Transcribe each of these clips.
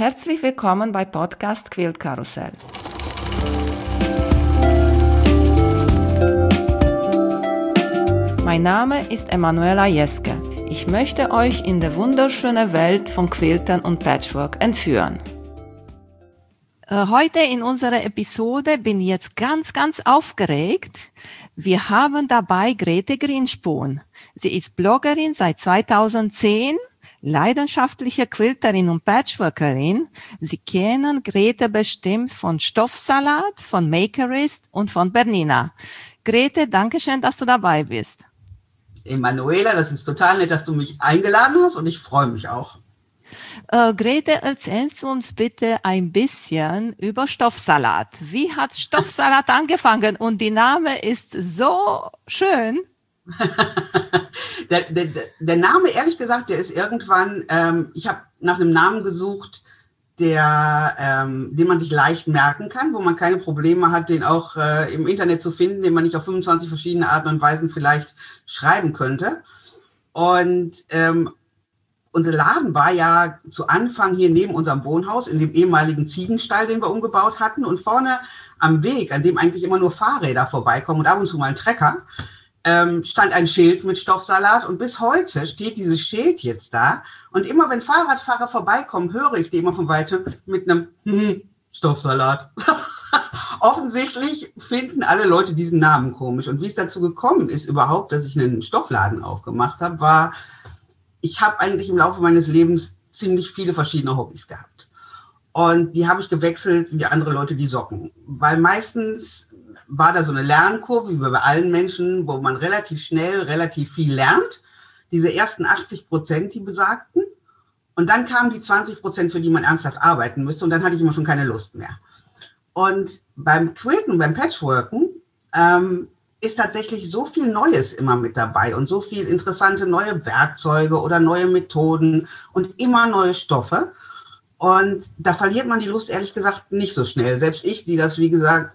Herzlich willkommen bei Podcast Quilt Karussell. Mein Name ist Emanuela Jeske. Ich möchte euch in die wunderschöne Welt von Quiltern und Patchwork entführen. Heute in unserer Episode bin ich jetzt ganz aufgeregt. Wir haben dabei Grete Grinspoon. Sie ist Bloggerin seit 2010, leidenschaftliche Quilterin und Patchworkerin. Sie kennen Grete bestimmt von Stoffsalat, von Makerist und von Bernina. Grete, danke schön, dass du dabei bist. Emanuela, das ist total nett, dass du mich eingeladen hast und ich freue mich auch. Grete, erzählst du uns bitte ein bisschen über Stoffsalat. Wie hat Stoffsalat angefangen? Und die Name ist so schön. Der Name, ehrlich gesagt, der ist irgendwann, ich habe nach einem Namen gesucht, den man sich leicht merken kann, wo man keine Probleme hat, den auch im Internet zu finden, den man nicht auf 25 verschiedene Arten und Weisen vielleicht schreiben könnte. Und unser Laden war ja zu Anfang hier neben unserem Wohnhaus in dem ehemaligen Ziegenstall, den wir umgebaut hatten. Und vorne am Weg, an dem eigentlich immer nur Fahrräder vorbeikommen und ab und zu mal ein Trecker, stand ein Schild mit Stoffsalat. Und bis heute steht dieses Schild jetzt da. Und immer wenn Fahrradfahrer vorbeikommen, höre ich die immer von Weitem mit einem Stoffsalat. Offensichtlich finden alle Leute diesen Namen komisch. Und wie es dazu gekommen ist überhaupt, dass ich einen Stoffladen aufgemacht habe, war, ich habe eigentlich im Laufe meines Lebens ziemlich viele verschiedene Hobbys gehabt. Und die habe ich gewechselt wie andere Leute die Socken. Weil meistens war da so eine Lernkurve, wie bei allen Menschen, wo man relativ schnell relativ viel lernt. Diese ersten 80%, die besagten. Und dann kamen die 20%, für die man ernsthaft arbeiten müsste. Und dann hatte ich immer schon keine Lust mehr. Und beim Quilten, beim Patchworken, ist tatsächlich so viel Neues immer mit dabei und so viel interessante neue Werkzeuge oder neue Methoden und immer neue Stoffe. Und da verliert man die Lust, ehrlich gesagt, nicht so schnell. Selbst ich, die das, wie gesagt,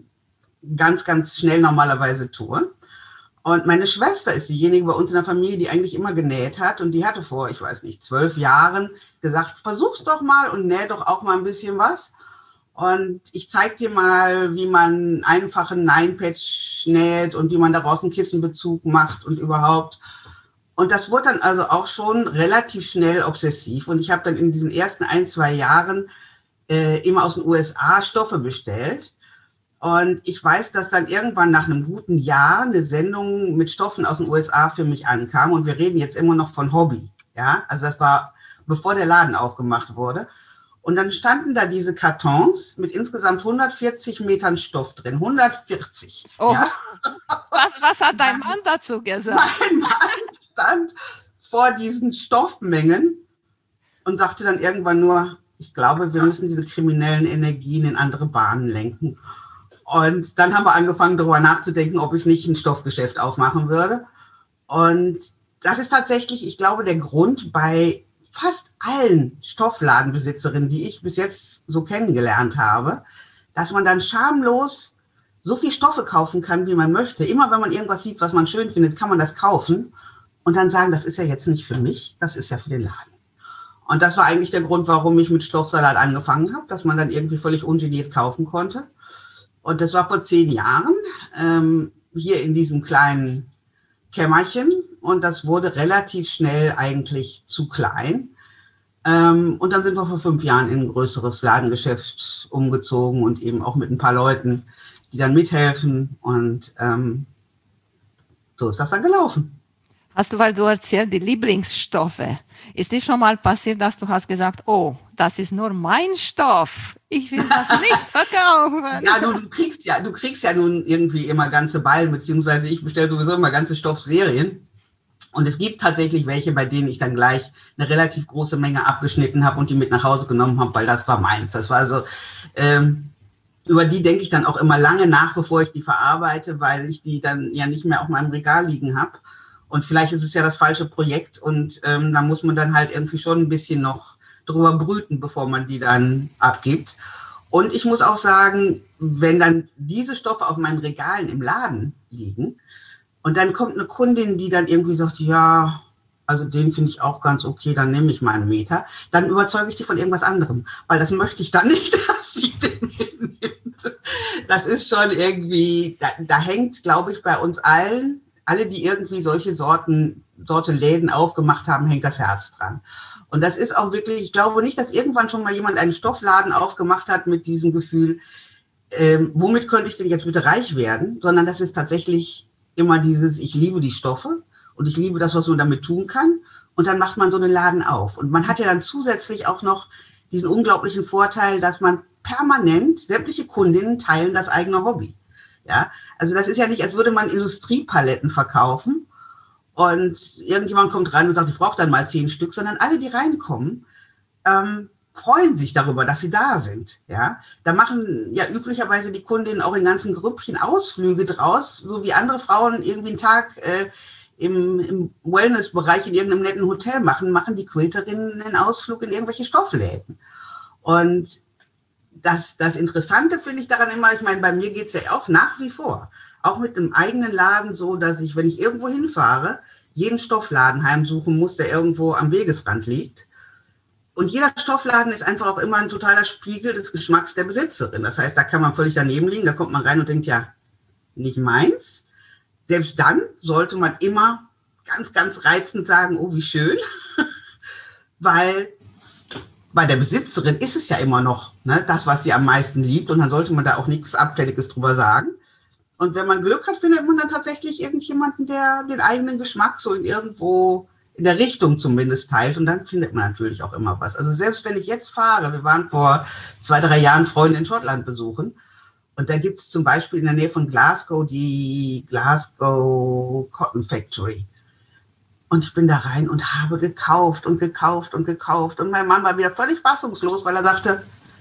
ganz schnell normalerweise tue. Und meine Schwester ist diejenige bei uns in der Familie, die eigentlich immer genäht hat. Und die hatte vor, 12 Jahren gesagt, versuch's doch mal und näh doch auch mal ein bisschen was. Und ich zeige dir mal, wie man einfachen Nine-Patch näht und wie man daraus einen Kissenbezug macht und überhaupt. Und das wurde dann also auch schon relativ schnell obsessiv. Und ich habe dann in diesen ersten 1-2 Jahren immer aus den USA Stoffe bestellt. Und ich weiß, dass dann irgendwann nach einem guten Jahr eine Sendung mit Stoffen aus den USA für mich ankam. Und wir reden jetzt immer noch von Hobby. Ja, also das war, bevor der Laden aufgemacht wurde. Und dann standen da diese Kartons mit insgesamt 140 Metern Stoff drin. 140. Oh, ja. Was hat dein Mann dazu gesagt? Mein Mann stand vor diesen Stoffmengen und sagte dann irgendwann nur, ich glaube, wir müssen diese kriminellen Energien in andere Bahnen lenken. Und dann haben wir angefangen, darüber nachzudenken, ob ich nicht ein Stoffgeschäft aufmachen würde. Und das ist tatsächlich, ich glaube, der Grund bei fast allen Stoffladenbesitzerinnen, die ich bis jetzt so kennengelernt habe, dass man dann schamlos so viel Stoffe kaufen kann, wie man möchte. Immer wenn man irgendwas sieht, was man schön findet, kann man das kaufen und dann sagen, das ist ja jetzt nicht für mich, das ist ja für den Laden. Und das war eigentlich der Grund, warum ich mit Stoffsalat angefangen habe, dass man dann irgendwie völlig ungeniert kaufen konnte. Und das war vor 10 Jahren hier in diesem kleinen Kämmerchen. Und das wurde relativ schnell eigentlich zu klein. Und dann sind wir vor 5 Jahren in ein größeres Ladengeschäft umgezogen und eben auch mit ein paar Leuten, die dann mithelfen. Und so ist das dann gelaufen. Hast du, weil du erzählst, die Lieblingsstoffe. Ist dir schon mal passiert, dass du hast gesagt, oh, das ist nur mein Stoff. Ich will das nicht verkaufen. Ja, du kriegst ja nun irgendwie immer ganze Ballen, beziehungsweise ich bestelle sowieso immer ganze Stoffserien. Und es gibt tatsächlich welche, bei denen ich dann gleich eine relativ große Menge abgeschnitten habe und die mit nach Hause genommen habe, weil das war meins. Das war also, über die denke ich dann auch immer lange nach, bevor ich die verarbeite, weil ich die dann ja nicht mehr auf meinem Regal liegen habe. Und vielleicht ist es ja das falsche Projekt und da muss man dann halt irgendwie schon ein bisschen noch drüber brüten, bevor man die dann abgibt. Und ich muss auch sagen, wenn dann diese Stoffe auf meinen Regalen im Laden liegen und dann kommt eine Kundin, die dann irgendwie sagt, ja, Also den finde ich auch ganz okay, dann nehme ich meinen Meter. Dann überzeuge ich die von irgendwas anderem, weil das möchte ich dann nicht, dass sie den mitnimmt. Das ist schon irgendwie, da hängt, glaube ich, bei uns allen, alle, die irgendwie solche Sorte Läden aufgemacht haben, hängt das Herz dran. Und das ist auch wirklich, ich glaube nicht, dass irgendwann schon mal jemand einen Stoffladen aufgemacht hat mit diesem Gefühl, womit könnte ich denn jetzt bitte reich werden, sondern das ist tatsächlich immer dieses, ich liebe die Stoffe und ich liebe das, was man damit tun kann. Und dann macht man so einen Laden auf. Und man hat ja dann zusätzlich auch noch diesen unglaublichen Vorteil, dass man permanent, sämtliche Kundinnen teilen das eigene Hobby. Ja, also das ist ja nicht, als würde man Industriepaletten verkaufen und irgendjemand kommt rein und sagt, ich brauche dann mal 10 Stück, sondern alle, die reinkommen, freuen sich darüber, dass sie da sind. Ja, da machen ja üblicherweise die Kundinnen auch in ganzen Grüppchen Ausflüge draus, so wie andere Frauen irgendwie einen Tag im Wellnessbereich in irgendeinem netten Hotel machen die Quilterinnen einen Ausflug in irgendwelche Stoffläden. Und das Interessante finde ich daran immer, ich meine, bei mir geht es ja auch nach wie vor, auch mit dem eigenen Laden so, dass ich, wenn ich irgendwo hinfahre, jeden Stoffladen heimsuchen muss, der irgendwo am Wegesrand liegt. Und jeder Stoffladen ist einfach auch immer ein totaler Spiegel des Geschmacks der Besitzerin. Das heißt, da kann man völlig daneben liegen, da kommt man rein und denkt, ja, nicht meins. Selbst dann sollte man immer ganz, ganz reizend sagen, oh, wie schön, weil bei der Besitzerin ist es ja immer noch das, was sie am meisten liebt, und dann sollte man da auch nichts Abfälliges drüber sagen. Und wenn man Glück hat, findet man dann tatsächlich irgendjemanden, der den eigenen Geschmack so irgendwo in der Richtung zumindest teilt, und dann findet man natürlich auch immer was. Also selbst wenn ich jetzt fahre, wir waren vor 2-3 Jahren Freunde in Schottland besuchen, und da gibt es zum Beispiel in der Nähe von Glasgow die Glasgow Cotton Factory. Und ich bin da rein und habe gekauft und gekauft und gekauft. Und mein Mann war wieder völlig fassungslos, weil er sagte,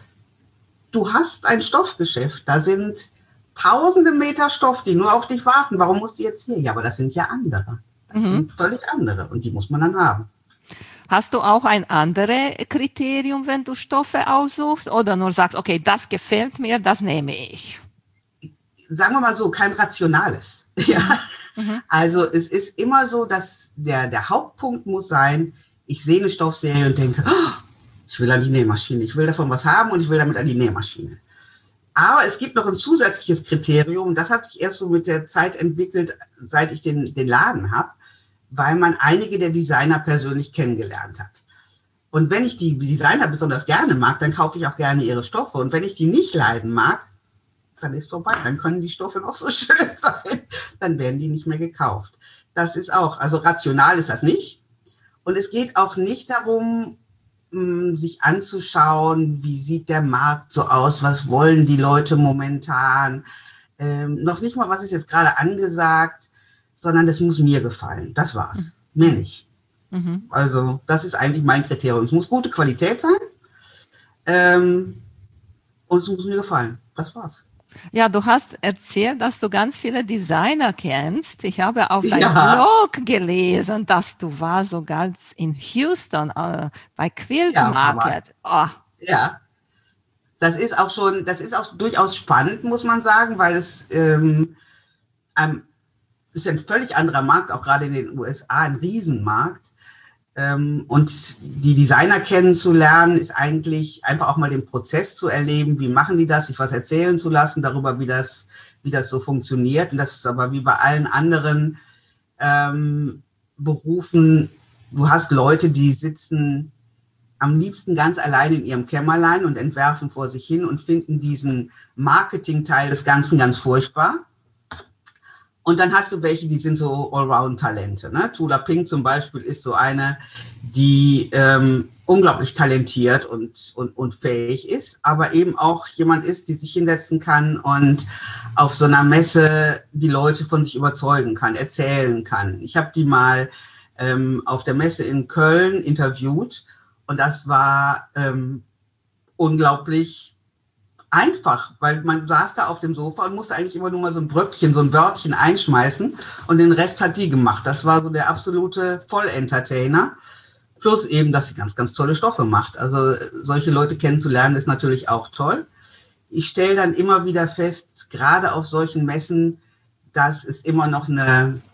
du hast ein Stoffgeschäft, da sind tausende Meter Stoff, die nur auf dich warten. Warum musst du jetzt hier? Ja, aber das sind ja andere. Das sind völlig andere, und die muss man dann haben. Hast du auch ein anderes Kriterium, wenn du Stoffe aussuchst, oder nur sagst, okay, das gefällt mir, das nehme ich? Sagen wir mal so, kein rationales. Ja. Also es ist immer so, dass der Hauptpunkt muss sein, ich sehe eine Stoffserie und denke, oh, ich will an die Nähmaschine, ich will davon was haben und ich will damit an die Nähmaschine. Aber es gibt noch ein zusätzliches Kriterium, das hat sich erst so mit der Zeit entwickelt, seit ich den Laden habe, weil man einige der Designer persönlich kennengelernt hat. Und wenn ich die Designer besonders gerne mag, dann kaufe ich auch gerne ihre Stoffe. Und wenn ich die nicht leiden mag, dann ist vorbei. Dann können die Stoffe noch so schön sein. Dann werden die nicht mehr gekauft. Das ist auch, also rational ist das nicht. Und es geht auch nicht darum, sich anzuschauen, wie sieht der Markt so aus, was wollen die Leute momentan. Noch nicht mal, was ist jetzt gerade angesagt, sondern das muss mir gefallen. Das war's. Mehr nicht. Also das ist eigentlich mein Kriterium. Es muss gute Qualität sein und es muss mir gefallen. Das war's. Ja, du hast erzählt, dass du ganz viele Designer kennst. Ich habe auf deinem Blog gelesen, dass du warst sogar in Houston bei Quilt Market. Oh. Ja, das ist auch durchaus spannend, muss man sagen, weil es ist ein völlig anderer Markt, auch gerade in den USA ein Riesenmarkt. Und die Designer kennenzulernen, ist eigentlich einfach auch mal den Prozess zu erleben, wie machen die das, sich was erzählen zu lassen darüber, wie das so funktioniert. Und das ist aber wie bei allen anderen Berufen, du hast Leute, die sitzen am liebsten ganz allein in ihrem Kämmerlein und entwerfen vor sich hin und finden diesen Marketing-Teil des Ganzen ganz furchtbar. Und dann hast du welche, die sind so Allround-Talente. Ne? Tula Pink zum Beispiel ist so eine, die unglaublich talentiert und fähig ist, aber eben auch jemand ist, die sich hinsetzen kann und auf so einer Messe die Leute von sich überzeugen kann, erzählen kann. Ich habe die mal auf der Messe in Köln interviewt, und das war unglaublich einfach, weil man saß da auf dem Sofa und musste eigentlich immer nur mal so ein Bröckchen, so ein Wörtchen einschmeißen, und den Rest hat die gemacht. Das war so der absolute Vollentertainer. Plus eben, dass sie ganz, ganz tolle Stoffe macht. Also solche Leute kennenzulernen ist natürlich auch toll. Ich stelle dann immer wieder fest, gerade auf solchen Messen, dass es immer noch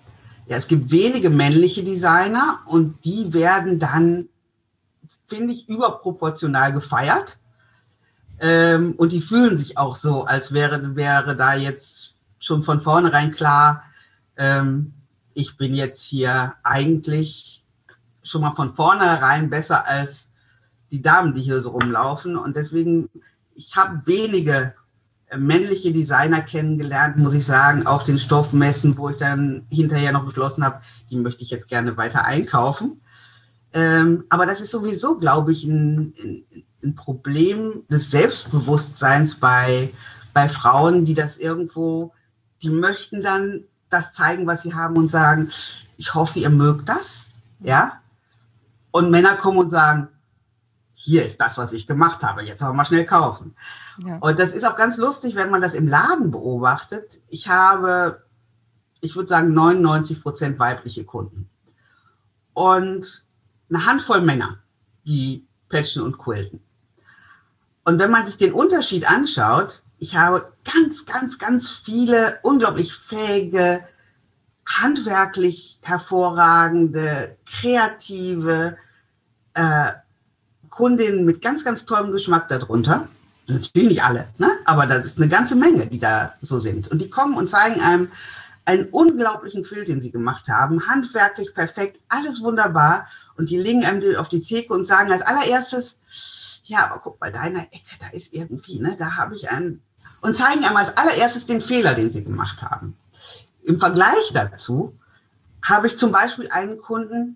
Ja, es gibt wenige männliche Designer und die werden dann, finde ich, überproportional gefeiert. Und die fühlen sich auch so, als wäre da jetzt schon von vornherein klar, ich bin jetzt hier eigentlich schon mal von vornherein besser als die Damen, die hier so rumlaufen. Und deswegen, ich habe wenige männliche Designer kennengelernt, muss ich sagen, auf den Stoffmessen, wo ich dann hinterher noch beschlossen habe, die möchte ich jetzt gerne weiter einkaufen. Aber das ist sowieso, glaube ich, ein Problem des Selbstbewusstseins bei Frauen, die das irgendwo, die möchten dann das zeigen, was sie haben und sagen, ich hoffe, ihr mögt das, ja. Und Männer kommen und sagen, hier ist das, was ich gemacht habe, jetzt aber mal schnell kaufen. Ja. Und das ist auch ganz lustig, wenn man das im Laden beobachtet. Ich würde sagen, 99% weibliche Kunden. Und eine Handvoll Männer, die patchen und quilten. Und wenn man sich den Unterschied anschaut, ich habe ganz, ganz, ganz viele unglaublich fähige, handwerklich hervorragende, kreative Kundinnen mit ganz, ganz tollem Geschmack darunter. Natürlich nicht alle, ne? Aber das ist eine ganze Menge, die da so sind. Und die kommen und zeigen einem einen unglaublichen Quilt, den sie gemacht haben, handwerklich perfekt, alles wunderbar. Und die legen einem auf die Theke und sagen als allererstes, ja, aber guck mal, da in der Ecke, da ist irgendwie, ne, da habe ich einen, und zeigen einem als allererstes den Fehler, den sie gemacht haben. Im Vergleich dazu habe ich zum Beispiel einen Kunden,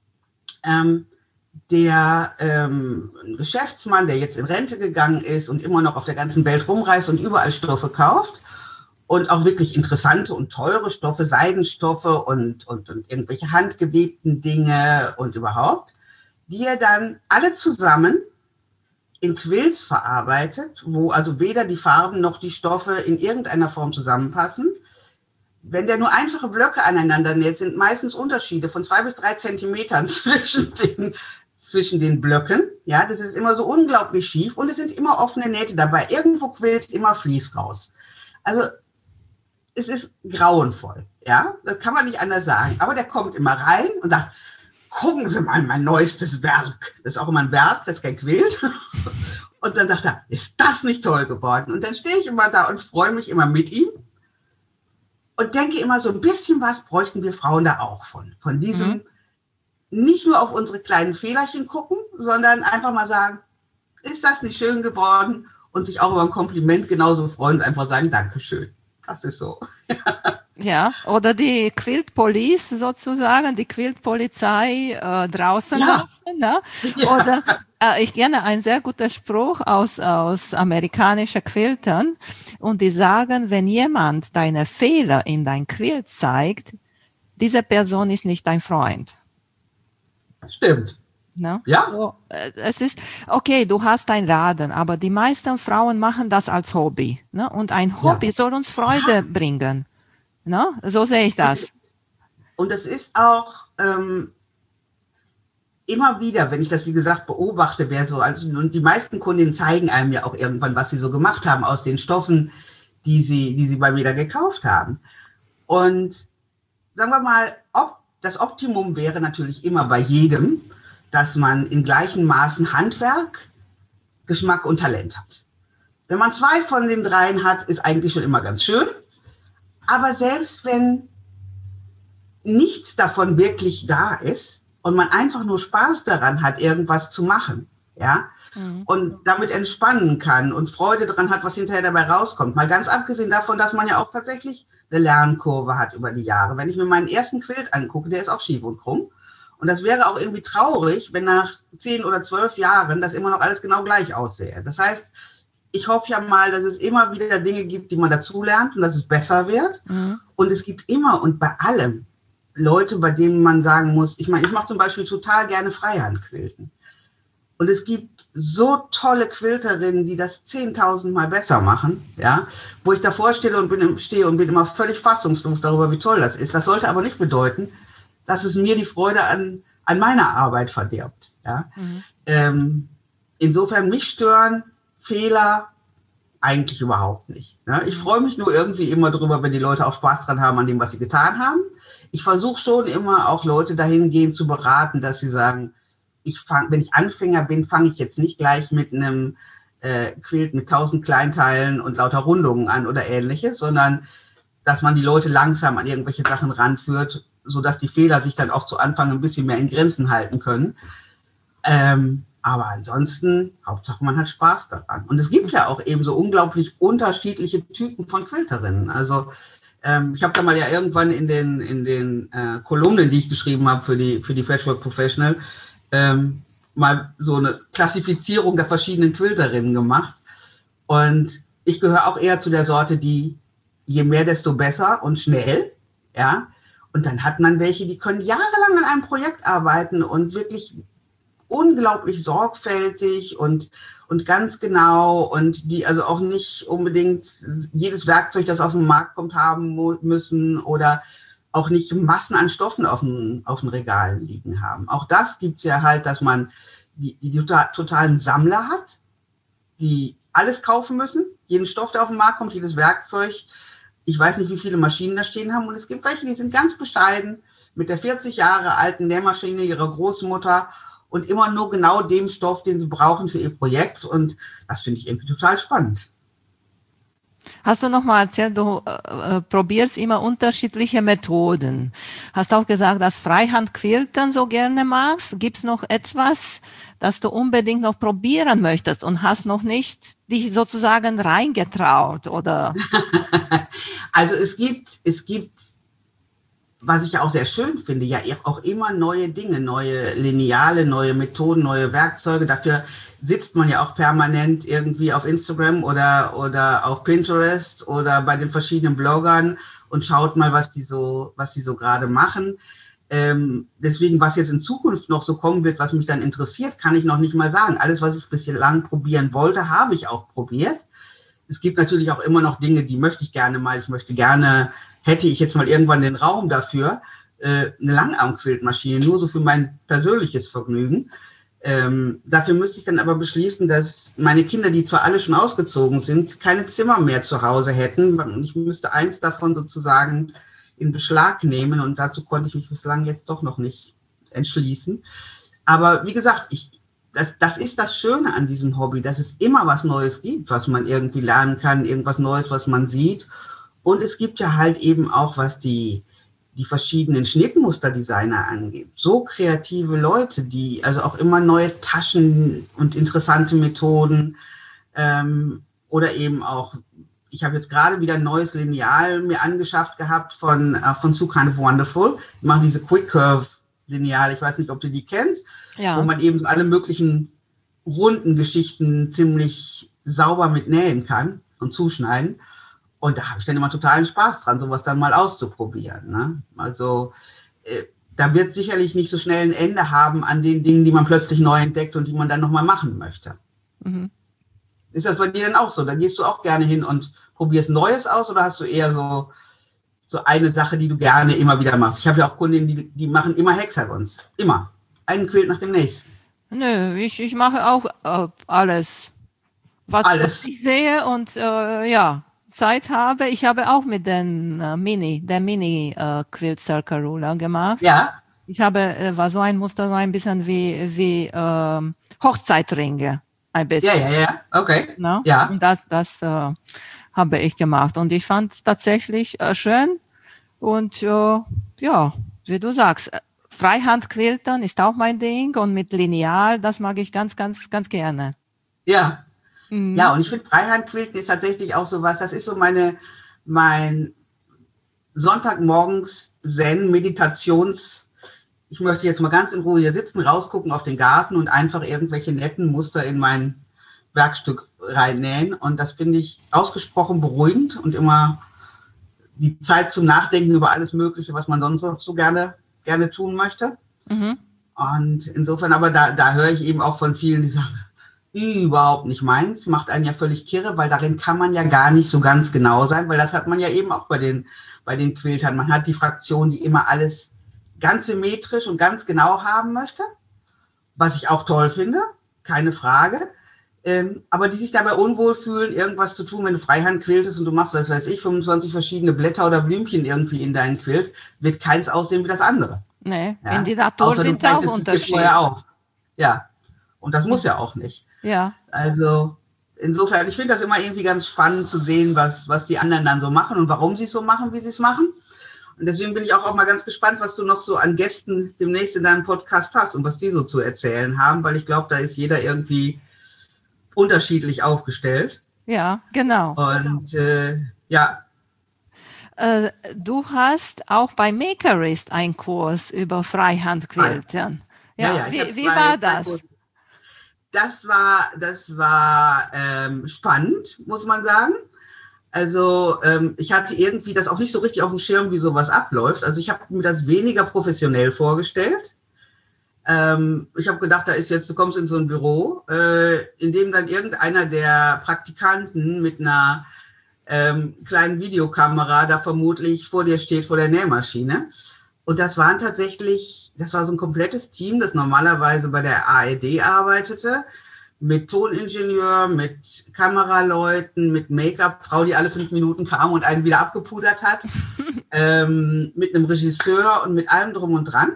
der ein Geschäftsmann, der jetzt in Rente gegangen ist und immer noch auf der ganzen Welt rumreist und überall Stoffe kauft und auch wirklich interessante und teure Stoffe, Seidenstoffe und irgendwelche handgewebten Dinge und überhaupt, die er dann alle zusammen in Quilts verarbeitet, wo also weder die Farben noch die Stoffe in irgendeiner Form zusammenpassen. Wenn der nur einfache Blöcke aneinander näht, sind meistens Unterschiede von 2 bis 3 Zentimetern zwischen den Blöcken. Ja, das ist immer so unglaublich schief und es sind immer offene Nähte dabei. Irgendwo quillt immer Vlies raus. Also es ist grauenvoll. Ja, das kann man nicht anders sagen. Aber der kommt immer rein und sagt, gucken Sie mal mein neuestes Werk. Das ist auch immer ein Werk, das ist kein Quilt. Und dann sagt er, ist das nicht toll geworden? Und dann stehe ich immer da und freue mich immer mit ihm. Und denke immer, so ein bisschen was bräuchten wir Frauen da auch von diesem, nicht nur auf unsere kleinen Fehlerchen gucken, sondern einfach mal sagen, ist das nicht schön geworden? Und sich auch über ein Kompliment genauso freuen und einfach sagen, Dankeschön. Das ist so. Ja, oder die Quilt Police sozusagen, die Quilt Polizei draußen lassen. Ne? Ja. Oder ich kenne einen sehr guten Spruch aus amerikanischen Quiltern und die sagen, wenn jemand deine Fehler in dein Quilt zeigt, diese Person ist nicht dein Freund. Stimmt. Ne? Ja. So, es ist, okay, du hast einen Laden, aber die meisten Frauen machen das als Hobby. Ne? Und ein Hobby soll uns Freude bringen. Ne? So sehe ich das. Und es ist auch immer wieder, wenn ich das, wie gesagt, beobachte, und die meisten Kundinnen zeigen einem ja auch irgendwann, was sie so gemacht haben aus den Stoffen, die sie bei mir da gekauft haben. Und sagen wir mal, das Optimum wäre natürlich immer bei jedem, dass man in gleichen Maßen Handwerk, Geschmack und Talent hat. Wenn man 2 von den 3 hat, ist eigentlich schon immer ganz schön. Aber selbst wenn nichts davon wirklich da ist und man einfach nur Spaß daran hat, irgendwas zu machen, ja, und damit entspannen kann und Freude daran hat, was hinterher dabei rauskommt. Mal ganz abgesehen davon, dass man ja auch tatsächlich eine Lernkurve hat über die Jahre. Wenn ich mir meinen ersten Quilt angucke, der ist auch schief und krumm. Und das wäre auch irgendwie traurig, wenn nach 10 oder 12 Jahren das immer noch alles genau gleich aussähe. Das heißt, ich hoffe ja mal, dass es immer wieder Dinge gibt, die man dazulernt und dass es besser wird. Und es gibt immer und bei allem Leute, bei denen man sagen muss, ich meine, ich mache zum Beispiel total gerne Freihandquilten. Und es gibt so tolle Quilterinnen, die das 10.000 Mal besser machen, ja, wo ich davor stehe und bin immer völlig fassungslos darüber, wie toll das ist. Das sollte aber nicht bedeuten, dass es mir die Freude an meiner Arbeit verdirbt. Ja. Insofern mich stören Fehler eigentlich überhaupt nicht. Ne? Ich freue mich nur irgendwie immer drüber, wenn die Leute auch Spaß dran haben an dem, was sie getan haben. ich versuche schon immer auch Leute dahingehend zu beraten, dass sie sagen, wenn ich Anfänger bin, fange ich jetzt nicht gleich mit einem Quilt mit 1000 Kleinteilen und lauter Rundungen an oder ähnliches, sondern dass man die Leute langsam an irgendwelche Sachen ranführt, sodass die Fehler sich dann auch zu Anfang ein bisschen mehr in Grenzen halten können. Aber ansonsten, Hauptsache man hat Spaß daran. Und es gibt ja auch eben so unglaublich unterschiedliche Typen von Quilterinnen. Also ich habe da mal ja irgendwann in den Kolumnen, die ich geschrieben habe für die Patchwork Professional, mal so eine Klassifizierung der verschiedenen Quilterinnen gemacht. Und ich gehöre auch eher zu der Sorte, die je mehr, desto besser und schnell, ja. Und dann hat man welche, die können jahrelang an einem Projekt arbeiten und wirklich unglaublich sorgfältig und ganz genau und die also auch nicht unbedingt jedes Werkzeug, das auf den Markt kommt, haben müssen oder auch nicht Massen an Stoffen auf den Regalen liegen haben. Auch das gibt's ja halt, dass man die totalen Sammler hat, die alles kaufen müssen, jeden Stoff, der auf den Markt kommt, jedes Werkzeug. Ich weiß nicht, wie viele Maschinen da stehen haben. Und es gibt welche, die sind ganz bescheiden mit der 40 Jahre alten Nähmaschine ihrer Großmutter und immer nur genau dem Stoff, den sie brauchen für ihr Projekt. Und das finde ich irgendwie total spannend. Hast du noch mal erzählt, du probierst immer unterschiedliche Methoden. Hast auch gesagt, dass Freihandquilten so gerne magst. Gibt's noch etwas, das du unbedingt noch probieren möchtest und hast noch nicht dich sozusagen reingetraut, oder? Also es gibt, was ich auch sehr schön finde, ja auch immer neue Dinge, neue Lineale, neue Methoden, neue Werkzeuge. Dafür sitzt man ja auch permanent irgendwie auf Instagram oder auf Pinterest oder bei den verschiedenen Bloggern und schaut mal, was die so gerade machen. Deswegen, was jetzt in Zukunft noch so kommen wird, was mich dann interessiert, kann ich noch nicht mal sagen. Alles, was ich bislang probieren wollte, habe ich auch probiert. Es gibt natürlich auch immer noch Dinge, die möchte ich gerne mal. Hätte ich jetzt mal irgendwann den Raum dafür, eine Langarmquiltmaschine, nur so für mein persönliches Vergnügen. Dafür müsste ich dann aber beschließen, dass meine Kinder, die zwar alle schon ausgezogen sind, keine Zimmer mehr zu Hause hätten. Und ich müsste eins davon sozusagen in Beschlag nehmen. Und dazu konnte ich mich bislang jetzt doch noch nicht entschließen. Aber wie gesagt, das ist das Schöne an diesem Hobby, dass es immer was Neues gibt, was man irgendwie lernen kann, irgendwas Neues, was man sieht. Und es gibt ja halt eben auch, was die verschiedenen Schnittmusterdesigner angeht, so kreative Leute, die also auch immer neue Taschen und interessante Methoden oder eben auch, ich habe jetzt gerade wieder ein neues Lineal mir angeschafft gehabt von So Kind of Wonderful. Die machen diese Quick Curve Lineal, ich weiß nicht, ob du die kennst, ja. Wo man eben alle möglichen runden Geschichten ziemlich sauber mit nähen kann und zuschneiden. Und da habe ich dann immer totalen Spaß dran, sowas dann mal auszuprobieren. Ne? Also da wird sicherlich nicht so schnell ein Ende haben an den Dingen, die man plötzlich neu entdeckt und die man dann nochmal machen möchte. Mhm. Ist das bei dir dann auch so? Da gehst du auch gerne hin und probierst Neues aus oder hast du eher so eine Sache, die du gerne immer wieder machst? Ich habe ja auch Kundinnen, die machen immer Hexagons. Immer. Einen Quilt nach dem nächsten. Nö, ich mache auch alles. Was ich sehe und ja. Zeit habe. Ich habe auch mit der Mini Quilt Circle Ruler gemacht. Ja. Ich habe, war so ein Muster, so ein bisschen wie Hochzeitringe. Ein bisschen. Ja. Okay. No? Ja. Und das habe ich gemacht. Und ich fand tatsächlich schön. Und ja, wie du sagst, Freihandquiltern ist auch mein Ding. Und mit Lineal, das mag ich ganz, ganz, ganz gerne. Ja. Ja, und ich finde, Freihandquilten ist tatsächlich auch sowas, das ist so mein Sonntagmorgens Zen-Meditations, ich möchte jetzt mal ganz in Ruhe hier sitzen, rausgucken auf den Garten und einfach irgendwelche netten Muster in mein Werkstück reinnähen. Und das finde ich ausgesprochen beruhigend und immer die Zeit zum Nachdenken über alles Mögliche, was man sonst so gerne tun möchte. Mhm. Und insofern, aber da höre ich eben auch von vielen, die sagen, überhaupt nicht meins, macht einen ja völlig kirre, weil darin kann man ja gar nicht so ganz genau sein, weil das hat man ja eben auch bei den Quiltern. Man hat die Fraktion, die immer alles ganz symmetrisch und ganz genau haben möchte, was ich auch toll finde, keine Frage. aber die sich dabei unwohl fühlen, irgendwas zu tun, wenn du Freihand quiltest und du machst, was weiß ich, 25 verschiedene Blätter oder Blümchen irgendwie in deinen Quilt, wird keins aussehen wie das andere. Nee, Ja? in die Natur sind auch Unterschiede. Auch. Ja, und das muss ja auch nicht. Ja. Also insofern, ich finde das immer irgendwie ganz spannend zu sehen, was die anderen dann so machen und warum sie es so machen, wie sie es machen. Und deswegen bin ich auch mal ganz gespannt, was du noch so an Gästen demnächst in deinem Podcast hast und was die so zu erzählen haben, weil ich glaube, da ist jeder irgendwie unterschiedlich aufgestellt. Ja, genau. Und ja. Du hast auch bei Makerist einen Kurs über Freihandquilten. Ja. Wie war das? Das war spannend, muss man sagen. Also ich hatte irgendwie das auch nicht so richtig auf dem Schirm, wie sowas abläuft. Also ich habe mir das weniger professionell vorgestellt. Ich habe gedacht, du kommst in so ein Büro, in dem dann irgendeiner der Praktikanten mit einer kleinen Videokamera da vermutlich vor dir steht, vor der Nähmaschine. Und das war so ein komplettes Team, das normalerweise bei der ARD arbeitete, mit Toningenieur, mit Kameraleuten, mit Make-up-Frau, die alle 5 Minuten kam und einen wieder abgepudert hat, mit einem Regisseur und mit allem drum und dran.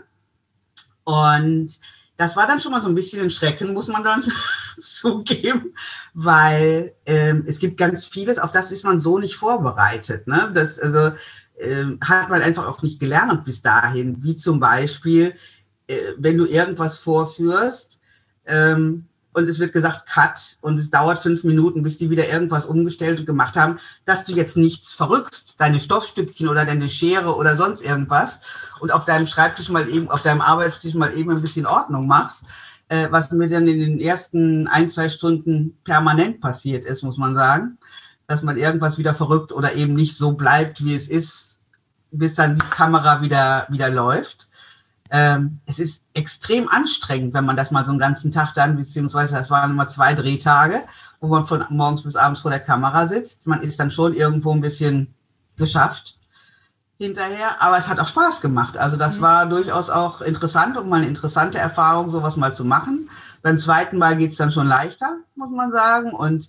Und das war dann schon mal so ein bisschen ein Schrecken, muss man dann zugeben, weil es gibt ganz vieles, auf das ist man so nicht vorbereitet. Ne? Das hat man einfach auch nicht gelernt bis dahin, wie zum Beispiel, wenn du irgendwas vorführst und es wird gesagt Cut und es dauert 5 Minuten, bis die wieder irgendwas umgestellt und gemacht haben, dass du jetzt nichts verrückst, deine Stoffstückchen oder deine Schere oder sonst irgendwas und auf deinem Schreibtisch auf deinem Arbeitstisch mal eben ein bisschen Ordnung machst, was mir dann in den ersten 1-2 Stunden permanent passiert ist, muss man sagen, dass man irgendwas wieder verrückt oder eben nicht so bleibt, wie es ist, bis dann die Kamera wieder läuft. Es ist extrem anstrengend, wenn man das mal so einen ganzen Tag dann, beziehungsweise das waren immer 2 Drehtage, wo man von morgens bis abends vor der Kamera sitzt. Man ist dann schon irgendwo ein bisschen geschafft hinterher, aber es hat auch Spaß gemacht. Also das war durchaus auch interessant und mal eine interessante Erfahrung, sowas mal zu machen. Beim zweiten Mal geht es dann schon leichter, muss man sagen. Und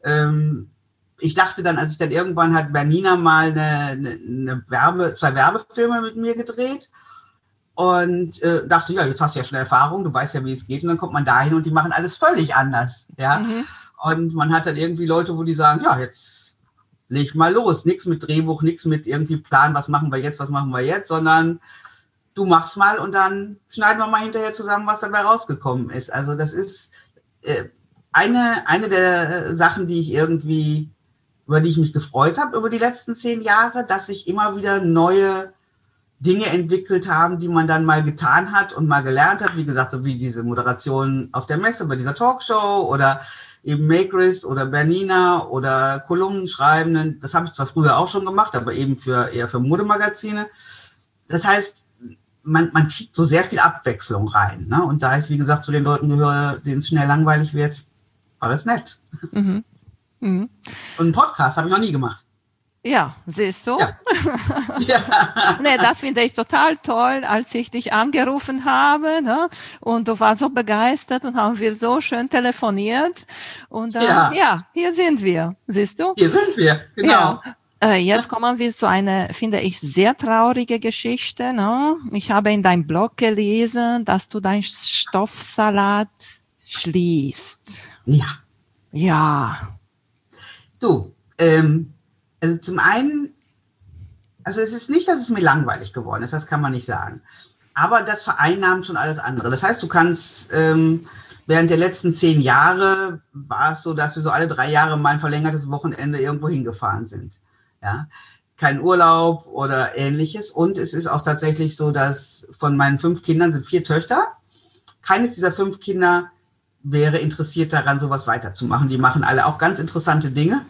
ich dachte dann, als ich dann irgendwann hat Bernina mal 2 Werbefilme mit mir gedreht und dachte, ja, jetzt hast du ja schon Erfahrung, du weißt ja, wie es geht. Und dann kommt man dahin und die machen alles völlig anders. Ja? Und man hat dann irgendwie Leute, wo die sagen, ja, jetzt leg mal los. Nichts mit Drehbuch, nichts mit irgendwie Plan, was machen wir jetzt, sondern du machst mal und dann schneiden wir mal hinterher zusammen, was dabei rausgekommen ist. Also das ist eine der Sachen, über die ich mich gefreut habe über die letzten 10 Jahre, dass sich immer wieder neue Dinge entwickelt haben, die man dann mal getan hat und mal gelernt hat. Wie gesagt, so wie diese Moderation auf der Messe bei dieser Talkshow oder eben Makerist oder Bernina oder Kolumnenschreibenden. Das habe ich zwar früher auch schon gemacht, aber eben eher für Modemagazine. Das heißt, man kriegt so sehr viel Abwechslung rein. Ne? Und da ich, wie gesagt, zu den Leuten gehöre, denen es schnell langweilig wird, war das nett. Und einen Podcast habe ich noch nie gemacht. Ja, siehst du? Ja. Nee, das finde ich total toll, als ich dich angerufen habe, ne? Und du warst so begeistert und haben wir so schön telefoniert. Und ja, hier sind wir, siehst du? Hier sind wir, genau. Ja. Jetzt kommen wir zu einer, finde ich, sehr traurige Geschichte. Ne? Ich habe in deinem Blog gelesen, dass du deinen Stoffsalat schließt. Ja. Ja. Du, also zum einen, also es ist nicht, dass es mir langweilig geworden ist, das kann man nicht sagen. Aber das vereinnahmt schon alles andere. Das heißt, du kannst, während der letzten 10 Jahre war es so, dass wir so alle 3 Jahre mal ein verlängertes Wochenende irgendwo hingefahren sind. Ja, kein Urlaub oder ähnliches. Und es ist auch tatsächlich so, dass von meinen 5 Kindern sind 4 Töchter. Keines dieser 5 Kinder wäre interessiert daran, sowas weiterzumachen. Die machen alle auch ganz interessante Dinge.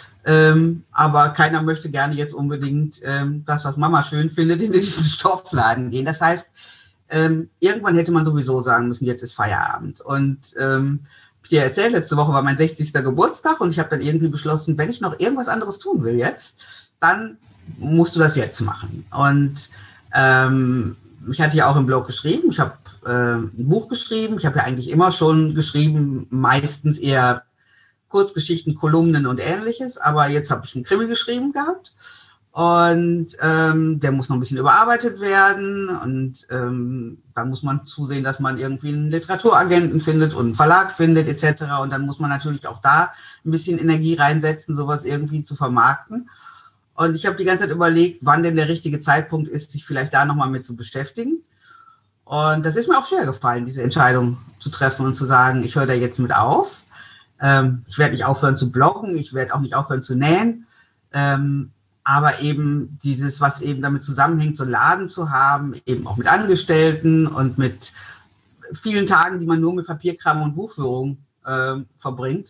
Aber keiner möchte gerne jetzt unbedingt das, was Mama schön findet, in diesen Stoffladen gehen. Das heißt, irgendwann hätte man sowieso sagen müssen, jetzt ist Feierabend. Und ich dir erzählt, letzte Woche war mein 60. Geburtstag und ich habe dann irgendwie beschlossen, wenn ich noch irgendwas anderes tun will jetzt, dann musst du das jetzt machen. Und ich hatte ja auch im Blog geschrieben, ich habe ein Buch geschrieben, ich habe ja eigentlich immer schon geschrieben, meistens eher Kurzgeschichten, Kolumnen und Ähnliches. Aber jetzt habe ich einen Krimi geschrieben gehabt. Und der muss noch ein bisschen überarbeitet werden. Und dann muss man zusehen, dass man irgendwie einen Literaturagenten findet und einen Verlag findet etc. Und dann muss man natürlich auch da ein bisschen Energie reinsetzen, sowas irgendwie zu vermarkten. Und ich habe die ganze Zeit überlegt, wann denn der richtige Zeitpunkt ist, sich vielleicht da nochmal mit zu beschäftigen. Und das ist mir auch schwer gefallen, diese Entscheidung zu treffen und zu sagen, ich höre da jetzt mit auf. Ich werde nicht aufhören zu bloggen, ich werde auch nicht aufhören zu nähen. Aber eben dieses, was eben damit zusammenhängt, so einen Laden zu haben, eben auch mit Angestellten und mit vielen Tagen, die man nur mit Papierkram und Buchführung verbringt,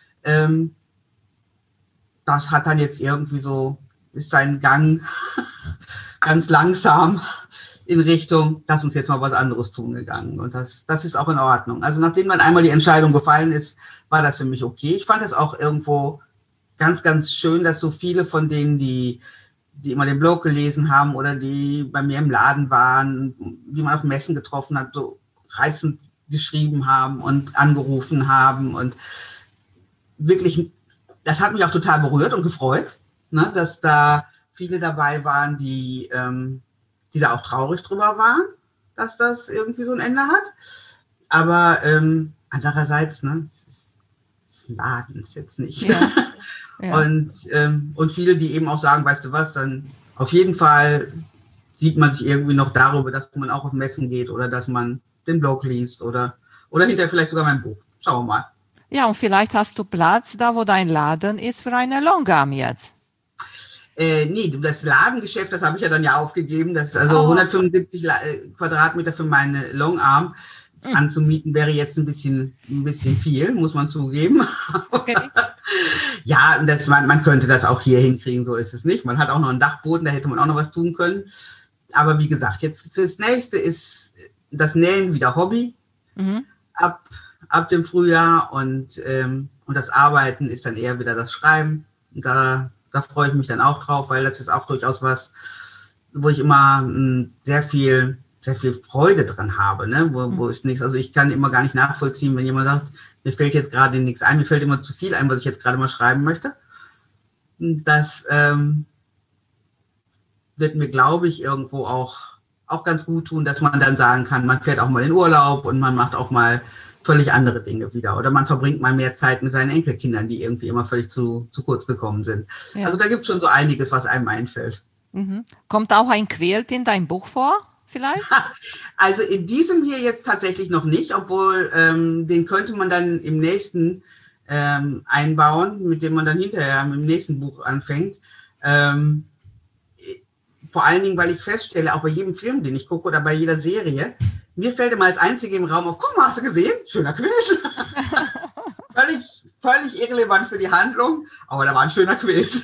das hat dann jetzt irgendwie so, ist seinen Gang ganz langsam in Richtung, lass uns jetzt mal was anderes tun gegangen. Und das ist auch in Ordnung. Also nachdem dann einmal die Entscheidung gefallen ist, war das für mich okay. Ich fand es auch irgendwo ganz, ganz schön, dass so viele von denen, die immer den Blog gelesen haben oder die bei mir im Laden waren, die man auf Messen getroffen hat, so reizend geschrieben haben und angerufen haben. Und wirklich, das hat mich auch total berührt und gefreut, ne, dass da viele dabei waren, die da auch traurig drüber waren, dass das irgendwie so ein Ende hat. Aber andererseits, ne, es ist ein Laden, ist jetzt nicht. Ja. Ja. Und viele, die eben auch sagen, weißt du was, dann auf jeden Fall sieht man sich irgendwie noch darüber, dass man auch auf Messen geht oder dass man den Blog liest oder hinterher vielleicht sogar mein Buch. Schauen wir mal. Ja, und vielleicht hast du Platz da, wo dein Laden ist, für eine Longarm jetzt. Nee, das Ladengeschäft, das habe ich ja dann ja aufgegeben. Das ist also 175 Quadratmeter für meine Longarm. Anzumieten wäre jetzt ein bisschen viel, muss man zugeben. Okay. Ja, man könnte das auch hier hinkriegen, so ist es nicht. Man hat auch noch einen Dachboden, da hätte man auch noch was tun können. Aber wie gesagt, jetzt fürs Nächste ist das Nähen wieder Hobby ab dem Frühjahr und das Arbeiten ist dann eher wieder das Schreiben. Da freue ich mich dann auch drauf, weil das ist auch durchaus was, wo ich immer sehr viel Freude dran habe, ne? Wo ich nichts, also ich kann immer gar nicht nachvollziehen, wenn jemand sagt, mir fällt jetzt gerade nichts ein, mir fällt immer zu viel ein, was ich jetzt gerade mal schreiben möchte. Das wird mir, glaube ich, irgendwo auch ganz gut tun, dass man dann sagen kann, man fährt auch mal in Urlaub und man macht auch mal völlig andere Dinge wieder. Oder man verbringt mal mehr Zeit mit seinen Enkelkindern, die irgendwie immer völlig zu kurz gekommen sind. Ja. Also da gibt es schon so einiges, was einem einfällt. Mhm. Kommt auch ein Quilt in dein Buch vor? Vielleicht? Also in diesem hier jetzt tatsächlich noch nicht, obwohl den könnte man dann im nächsten einbauen, mit dem man dann hinterher mit dem nächsten Buch anfängt. Vor allen Dingen, weil ich feststelle, auch bei jedem Film, den ich gucke oder bei jeder Serie, mir fällt immer als Einzige im Raum auf, guck mal, hast du gesehen? Schöner Quilt. völlig irrelevant für die Handlung, aber da war ein schöner Quilt.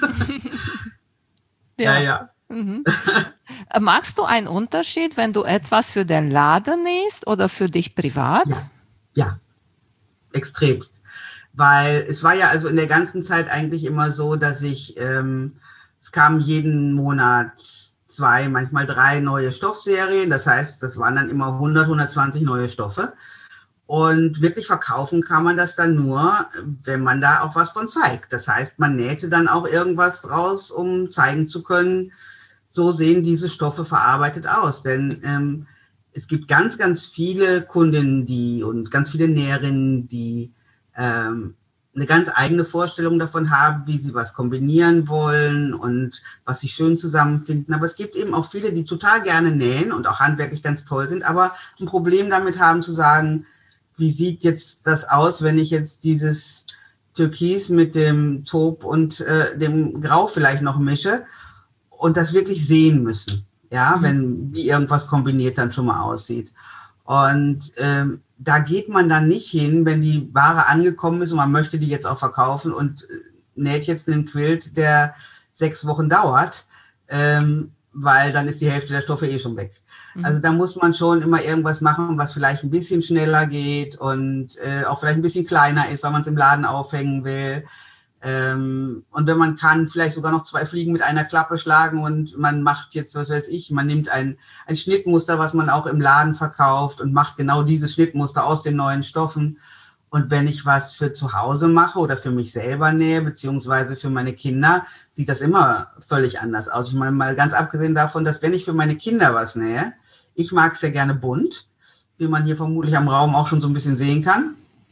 Ja. Mhm. Magst du einen Unterschied, wenn du etwas für den Laden nähst oder für dich privat? Ja, extremst. Weil es war ja also in der ganzen Zeit eigentlich immer so, dass es kamen jeden Monat 2, manchmal 3 neue Stoffserien. Das heißt, das waren dann immer 100, 120 neue Stoffe. Und wirklich verkaufen kann man das dann nur, wenn man da auch was von zeigt. Das heißt, man nähte dann auch irgendwas draus, um zeigen zu können, so sehen diese Stoffe verarbeitet aus. Denn es gibt ganz, ganz viele Kundinnen und ganz viele Näherinnen, die eine ganz eigene Vorstellung davon haben, wie sie was kombinieren wollen und was sie schön zusammenfinden. Aber es gibt eben auch viele, die total gerne nähen und auch handwerklich ganz toll sind, aber ein Problem damit haben zu sagen, wie sieht jetzt das aus, wenn ich jetzt dieses Türkis mit dem Taub und dem Grau vielleicht noch mische und das wirklich sehen müssen, ja, wie irgendwas kombiniert dann schon mal aussieht. Und da geht man dann nicht hin, wenn die Ware angekommen ist und man möchte die jetzt auch verkaufen und näht jetzt einen Quilt, der 6 Wochen dauert, weil dann ist die Hälfte der Stoffe eh schon weg. Also da muss man schon immer irgendwas machen, was vielleicht ein bisschen schneller geht und auch vielleicht ein bisschen kleiner ist, weil man es im Laden aufhängen will. Und wenn man kann, vielleicht sogar noch 2 Fliegen mit einer Klappe schlagen und man macht jetzt, was weiß ich, man nimmt ein Schnittmuster, was man auch im Laden verkauft und macht genau dieses Schnittmuster aus den neuen Stoffen Und wenn ich was für zu Hause mache oder für mich selber nähe, beziehungsweise für meine Kinder, sieht das immer völlig anders aus. Ich meine, mal ganz abgesehen davon, dass wenn ich für meine Kinder was nähe, ich mag es sehr gerne bunt, wie man hier vermutlich am Raum auch schon so ein bisschen sehen kann.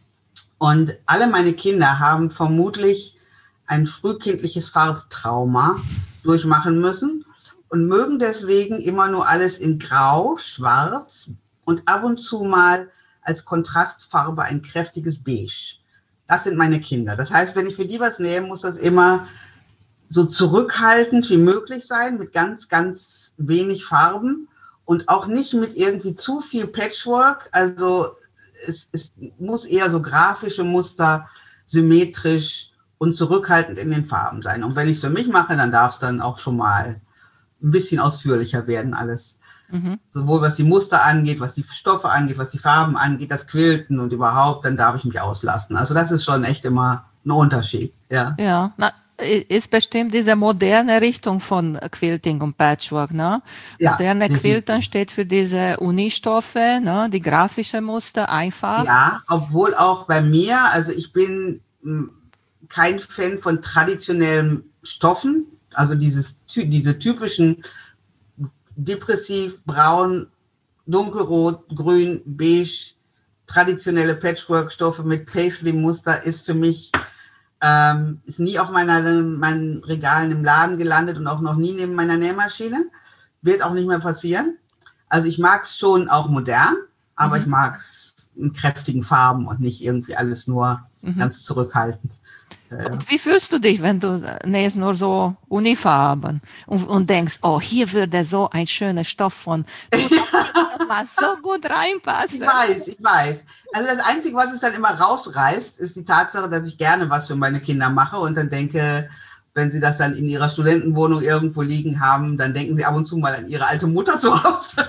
Und alle meine Kinder haben vermutlich ein frühkindliches Farbtrauma durchmachen müssen und mögen deswegen immer nur alles in Grau, Schwarz und ab und zu mal als Kontrastfarbe ein kräftiges Beige. Das sind meine Kinder. Das heißt, wenn ich für die was nähe, muss das immer so zurückhaltend wie möglich sein, mit ganz, ganz wenig Farben und auch nicht mit irgendwie zu viel Patchwork. Also es muss eher so grafische Muster, symmetrisch und zurückhaltend in den Farben sein. Und wenn ich es für mich mache, dann darf es dann auch schon mal ein bisschen ausführlicher werden alles. Sowohl was die Muster angeht, was die Stoffe angeht, was die Farben angeht, das Quilten und überhaupt, dann darf ich mich auslassen. Also das ist schon echt immer ein Unterschied. Ja, ja. Ist bestimmt diese moderne Richtung von Quilting und Patchwork, ne? Ja, Moderne Quilten steht für diese Unistoffe, ne? Die grafische Muster einfach. Ja, obwohl auch bei mir, also ich bin kein Fan von traditionellen Stoffen, also diese typischen depressiv, braun, dunkelrot, grün, beige, traditionelle Patchwork-Stoffe mit Paisley-Muster ist für mich, ist nie auf meinen Regalen im Laden gelandet und auch noch nie neben meiner Nähmaschine. Wird auch nicht mehr passieren. Also ich mag es schon auch modern, aber ich mag es in kräftigen Farben und nicht irgendwie alles nur ganz zurückhaltend. Und wie fühlst du dich, wenn du nähst nur so Unifarben und denkst, oh, hier würde so ein schöner Stoff von was so gut reinpassen? Ich weiß. Also das Einzige, was es dann immer rausreißt, ist die Tatsache, dass ich gerne was für meine Kinder mache und dann denke, wenn sie das dann in ihrer Studentenwohnung irgendwo liegen haben, dann denken sie ab und zu mal an ihre alte Mutter zu Hause.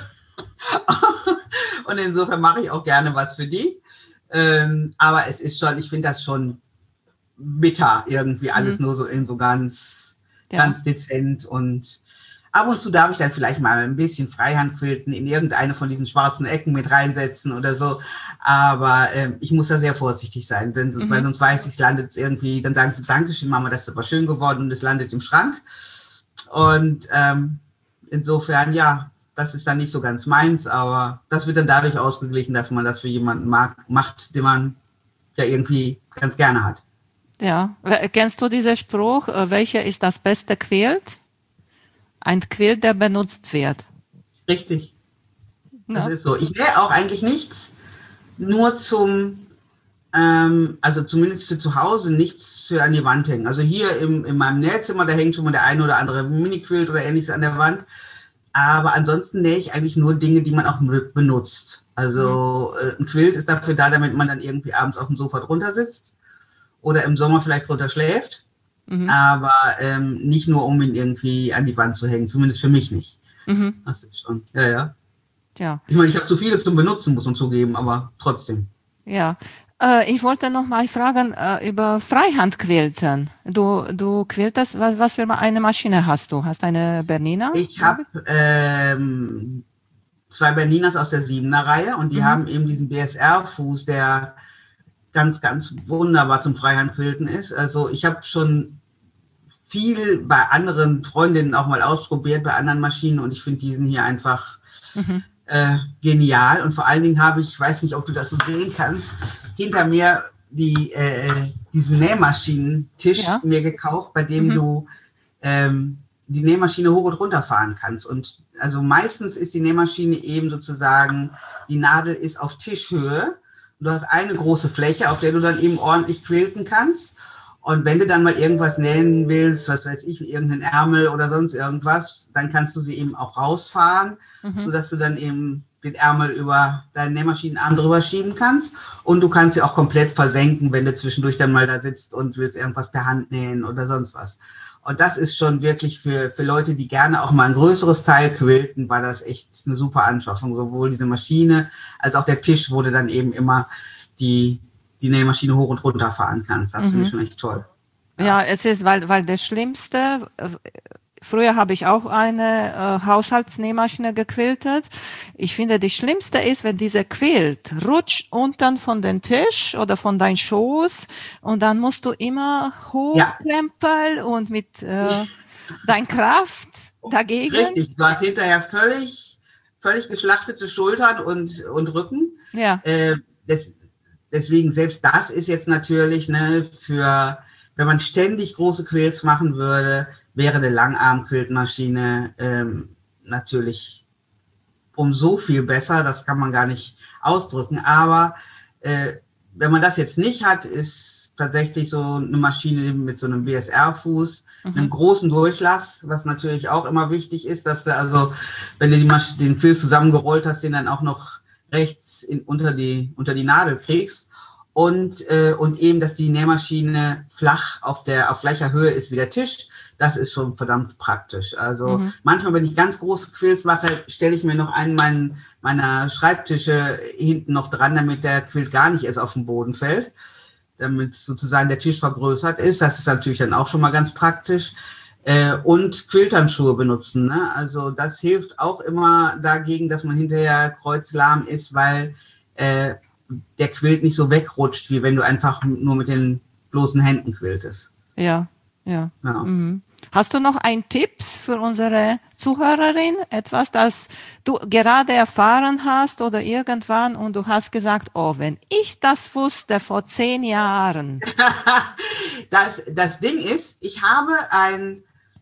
Und insofern mache ich auch gerne was für die. Aber es ist schon, ich finde das schon bitter, irgendwie alles nur so in so ganz dezent und ab und zu darf ich dann vielleicht mal ein bisschen Freihandquilten in irgendeine von diesen schwarzen Ecken mit reinsetzen oder so, aber ich muss da sehr vorsichtig sein, weil sonst weiß ich, es landet irgendwie, dann sagen sie, Dankeschön Mama, das ist aber schön geworden und es landet im Schrank und insofern, ja, das ist dann nicht so ganz meins, aber das wird dann dadurch ausgeglichen, dass man das für jemanden macht, den man ja irgendwie ganz gerne hat. Ja, kennst du diesen Spruch, welcher ist das beste Quilt? Ein Quilt, der benutzt wird. Richtig. Das ist so. Ich nähe auch eigentlich nichts nur also zumindest für zu Hause, nichts für an die Wand hängen. Also hier in meinem Nähzimmer, da hängt schon mal der eine oder andere Mini-Quilt oder ähnliches an der Wand. Aber ansonsten nähe ich eigentlich nur Dinge, die man auch benutzt. Also ein Quilt ist dafür da, damit man dann irgendwie abends auf dem Sofa drunter sitzt. Oder im Sommer vielleicht drunter schläft, aber nicht nur, um ihn irgendwie an die Wand zu hängen, zumindest für mich nicht. Das ist schon, ja. Ich meine, ich habe zu viele zum Benutzen, muss man zugeben, aber trotzdem. Ja, ich wollte noch mal fragen über Freihandquilten. Du quiltest, was für eine Maschine hast du? Hast du eine Bernina? Ich habe 2 Berninas aus der 7er-Reihe und die haben eben diesen BSR-Fuß, der ganz, ganz wunderbar zum Freihandquilten ist. Also ich habe schon viel bei anderen Freundinnen auch mal ausprobiert, bei anderen Maschinen und ich finde diesen hier einfach genial. Und vor allen Dingen habe ich weiß nicht, ob du das so sehen kannst, hinter mir diesen Nähmaschinentisch mir gekauft, bei dem du die Nähmaschine hoch und runter fahren kannst. Und also meistens ist die Nähmaschine eben sozusagen, die Nadel ist auf Tischhöhe. Du hast eine große Fläche, auf der du dann eben ordentlich quilten kannst. Und wenn du dann mal irgendwas nähen willst, was weiß ich, irgendeinen Ärmel oder sonst irgendwas, dann kannst du sie eben auch rausfahren, sodass du dann eben den Ärmel über deinen Nähmaschinenarm drüber schieben kannst. Und du kannst sie auch komplett versenken, wenn du zwischendurch dann mal da sitzt und willst irgendwas per Hand nähen oder sonst was. Und das ist schon wirklich für Leute, die gerne auch mal ein größeres Teil quilten, war das echt eine super Anschaffung. Sowohl diese Maschine als auch der Tisch, wo du dann eben immer die Nähmaschine hoch und runter fahren kannst. Das finde ich schon echt toll. Ja, es ist, weil das Schlimmste Früher habe ich auch eine Haushaltsnähmaschine gequiltet. Ich finde, die schlimmste ist, wenn dieser Quilt rutscht unten von den Tisch oder von deinem Schoß und dann musst du immer hochkrempeln und mit deiner Kraft dagegen. Richtig, du hast hinterher völlig geschlachtete Schultern und Rücken. Ja. Deswegen, selbst das ist jetzt natürlich, ne, wenn man ständig große Quilts machen würde, wäre eine Langarm-Quiltmaschine natürlich um so viel besser, das kann man gar nicht ausdrücken. Aber wenn man das jetzt nicht hat, ist tatsächlich so eine Maschine mit so einem BSR-Fuß, einem großen Durchlass, was natürlich auch immer wichtig ist, dass du also, wenn du den Quilt zusammengerollt hast, den dann auch noch rechts unter die Nadel kriegst. Und eben, dass die Nähmaschine flach auf gleicher Höhe ist wie der Tisch, das ist schon verdammt praktisch. Also manchmal, wenn ich ganz große Quilts mache, stelle ich mir noch einen meiner Schreibtische hinten noch dran, damit der Quilt gar nicht erst auf den Boden fällt, damit sozusagen der Tisch vergrößert ist. Das ist natürlich dann auch schon mal ganz praktisch. Und Quilthandschuhe benutzen, ne? Also das hilft auch immer dagegen, dass man hinterher kreuzlahm ist, weil der Quilt nicht so wegrutscht, wie wenn du einfach nur mit den bloßen Händen quiltest. Ja. Mhm. Hast du noch einen Tipp für unsere Zuhörerin? Etwas, das du gerade erfahren hast oder irgendwann und du hast gesagt, oh, wenn ich das wusste vor 10 Jahren. Das Ding ist, ich habe ein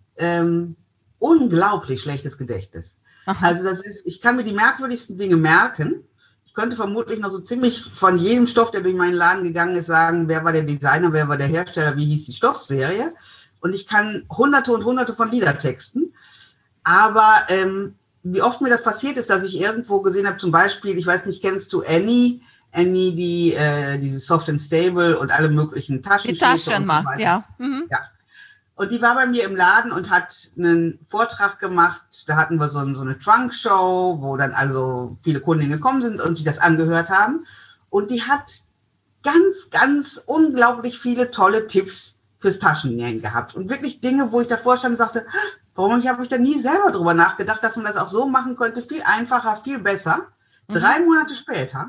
unglaublich schlechtes Gedächtnis. Aha. Also ich kann mir die merkwürdigsten Dinge merken. Ich könnte vermutlich noch so ziemlich von jedem Stoff, der durch meinen Laden gegangen ist, sagen, wer war der Designer, wer war der Hersteller, wie hieß die Stoffserie. Und ich kann hunderte und hunderte von Liedertexten. Aber wie oft mir das passiert ist, dass ich irgendwo gesehen habe, zum Beispiel, ich weiß nicht, kennst du Annie, die dieses Soft and Stable und alle möglichen Taschen. Die Taschen macht, so ja. Mhm. Ja. Und die war bei mir im Laden und hat einen Vortrag gemacht. Da hatten wir so eine Trunk-Show, wo dann also viele Kundinnen gekommen sind und sich das angehört haben. Und die hat ganz, ganz unglaublich viele tolle Tipps fürs Taschennähen gehabt. Und wirklich Dinge, wo ich davor stand und sagte, warum habe ich da nie selber drüber nachgedacht, dass man das auch so machen könnte, viel einfacher, viel besser. 3 Monate später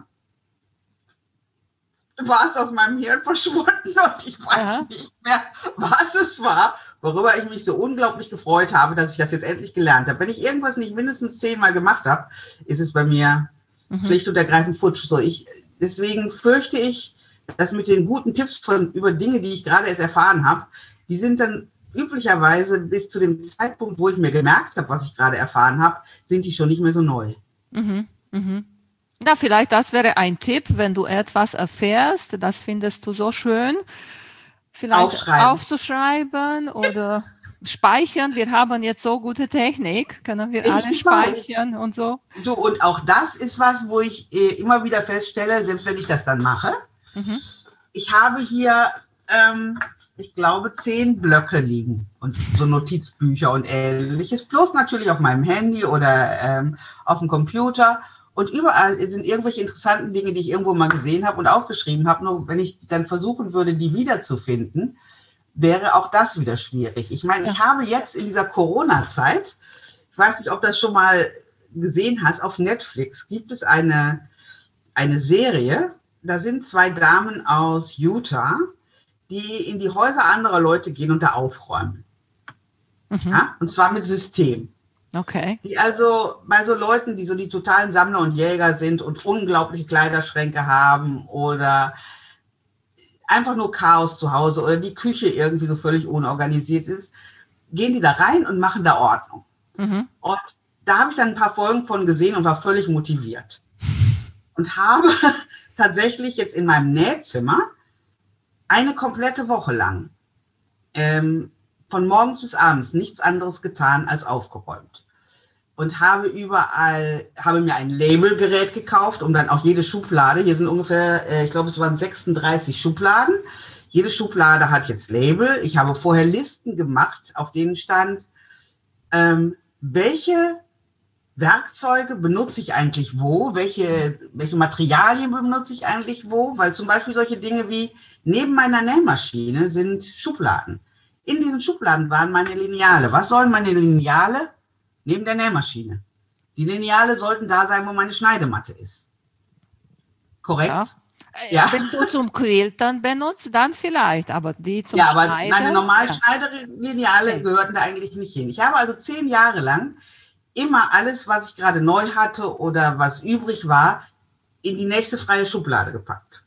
war es aus meinem Hirn verschwunden und ich weiß nicht mehr, was es war, worüber ich mich so unglaublich gefreut habe, dass ich das jetzt endlich gelernt habe. Wenn ich irgendwas nicht mindestens 10-mal gemacht habe, ist es bei mir schlicht und ergreifend futsch. So, deswegen fürchte ich, dass mit den guten Tipps über Dinge, die ich gerade erst erfahren habe, die sind dann üblicherweise bis zu dem Zeitpunkt, wo ich mir gemerkt habe, was ich gerade erfahren habe, sind die schon nicht mehr so neu. Na, vielleicht das wäre ein Tipp, wenn du etwas erfährst, das findest du so schön, vielleicht aufzuschreiben oder speichern. Wir haben jetzt so gute Technik, können wir alle speichern und so. So, und auch das ist was, wo ich immer wieder feststelle, selbst wenn ich das dann mache, ich habe hier, ich glaube, 10 Blöcke liegen und so Notizbücher und Ähnliches, plus natürlich auf meinem Handy oder auf dem Computer. Und überall sind irgendwelche interessanten Dinge, die ich irgendwo mal gesehen habe und aufgeschrieben habe. Nur wenn ich dann versuchen würde, die wiederzufinden, wäre auch das wieder schwierig. Ich meine, ich habe jetzt in dieser Corona-Zeit, ich weiß nicht, ob du das schon mal gesehen hast, auf Netflix gibt es eine Serie, da sind 2 Damen aus Utah, die in die Häuser anderer Leute gehen und da aufräumen. Ja? Und zwar mit System. Okay. Die also bei so Leuten, die so die totalen Sammler und Jäger sind und unglaubliche Kleiderschränke haben oder einfach nur Chaos zu Hause oder die Küche irgendwie so völlig unorganisiert ist, gehen die da rein und machen da Ordnung. Und da habe ich dann ein paar Folgen von gesehen und war völlig motiviert. Und habe tatsächlich jetzt in meinem Nähzimmer eine komplette Woche lang von morgens bis abends nichts anderes getan als aufgeräumt. Und habe mir ein Labelgerät gekauft, um dann auch jede Schublade, hier sind ungefähr, ich glaube, es waren 36 Schubladen. Jede Schublade hat jetzt Label. Ich habe vorher Listen gemacht, auf denen stand, welche Werkzeuge benutze ich eigentlich wo, welche Materialien benutze ich eigentlich wo, weil zum Beispiel solche Dinge wie neben meiner Nähmaschine sind Schubladen. in diesen Schubladen waren meine Lineale. Was sollen meine Lineale? Neben der Nähmaschine. Die Lineale sollten da sein, wo meine Schneidematte ist. Korrekt? Ja. Ja. Wenn du zum Quiltern benutzt, dann vielleicht, aber die zum Ja, aber Schneiden. meine normalen ja. Schneidelineale gehörten da eigentlich nicht hin. Ich habe also 10 Jahre lang immer alles, was ich gerade neu hatte oder was übrig war, in die nächste freie Schublade gepackt.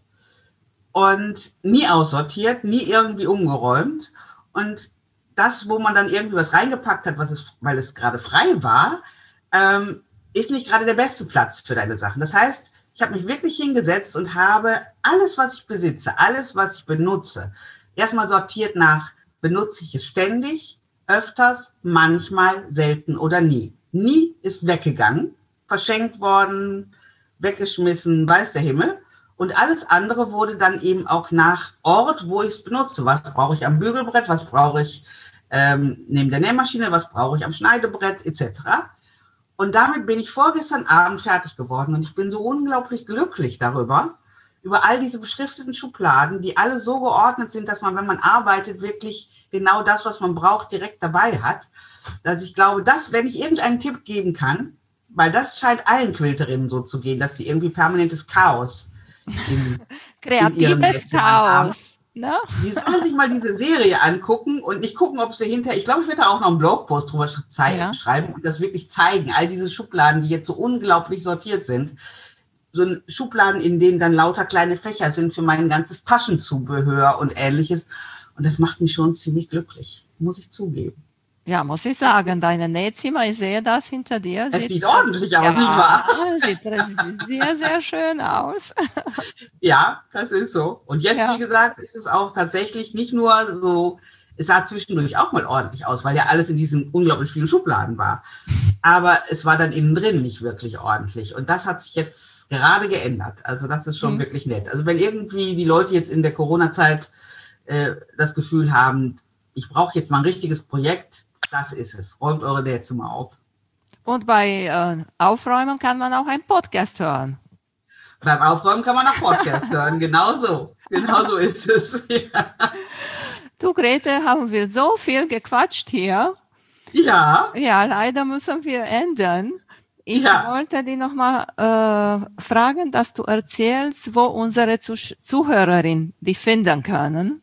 Und nie aussortiert, nie irgendwie umgeräumt. Und das, wo man dann irgendwie was reingepackt hat, weil es gerade frei war, ist nicht gerade der beste Platz für deine Sachen. Das heißt, ich habe mich wirklich hingesetzt und habe alles, was ich besitze, alles, was ich benutze, erstmal sortiert nach, benutze ich es ständig, öfters, manchmal, selten oder nie. Nie ist weggegangen, verschenkt worden, weggeschmissen, weiß der Himmel. Und alles andere wurde dann eben auch nach Ort, wo ich es benutze. Was brauche ich am Bügelbrett, was brauche ich neben der Nähmaschine, was brauche ich am Schneidebrett etc. Und damit bin ich vorgestern Abend fertig geworden und ich bin so unglaublich glücklich darüber, über all diese beschrifteten Schubladen, die alle so geordnet sind, dass man, wenn man arbeitet, wirklich genau das, was man braucht, direkt dabei hat. Dass ich glaube, dass, wenn ich irgendeinen Tipp geben kann, weil das scheint allen Quilterinnen so zu gehen, dass sie irgendwie permanentes Chaos kreatives Chaos. Ne? Die sollen sich mal diese Serie angucken und nicht gucken, ob sie hinterher, ich glaube, ich werde da auch noch einen Blogpost drüber schreiben und das wirklich zeigen, all diese Schubladen, die jetzt so unglaublich sortiert sind, so Schubladen, in denen dann lauter kleine Fächer sind für mein ganzes Taschenzubehör und Ähnliches und das macht mich schon ziemlich glücklich, muss ich zugeben. Ja, muss ich sagen, deine Nähzimmer, ich sehe das hinter dir. Es sieht ordentlich aus, nicht wahr? Sieht sehr, sehr schön aus. Ja, das ist so. Und jetzt, wie gesagt, ist es auch tatsächlich nicht nur so, es sah zwischendurch auch mal ordentlich aus, weil ja alles in diesen unglaublich vielen Schubladen war. Aber es war dann innen drin nicht wirklich ordentlich. Und das hat sich jetzt gerade geändert. Also das ist schon wirklich nett. Also wenn irgendwie die Leute jetzt in der Corona-Zeit das Gefühl haben, ich brauche jetzt mal ein richtiges Projekt, das ist es. Räumt eure Nähzimmer auf. Und bei Aufräumen kann man auch einen Podcast hören. Beim Aufräumen kann man auch Podcast hören. Genau so ist es. Ja. Du, Grete, haben wir so viel gequatscht hier. Ja. Ja, leider müssen wir enden. Ich wollte dich nochmal fragen, dass du erzählst, wo unsere Zuhörerinnen die finden können.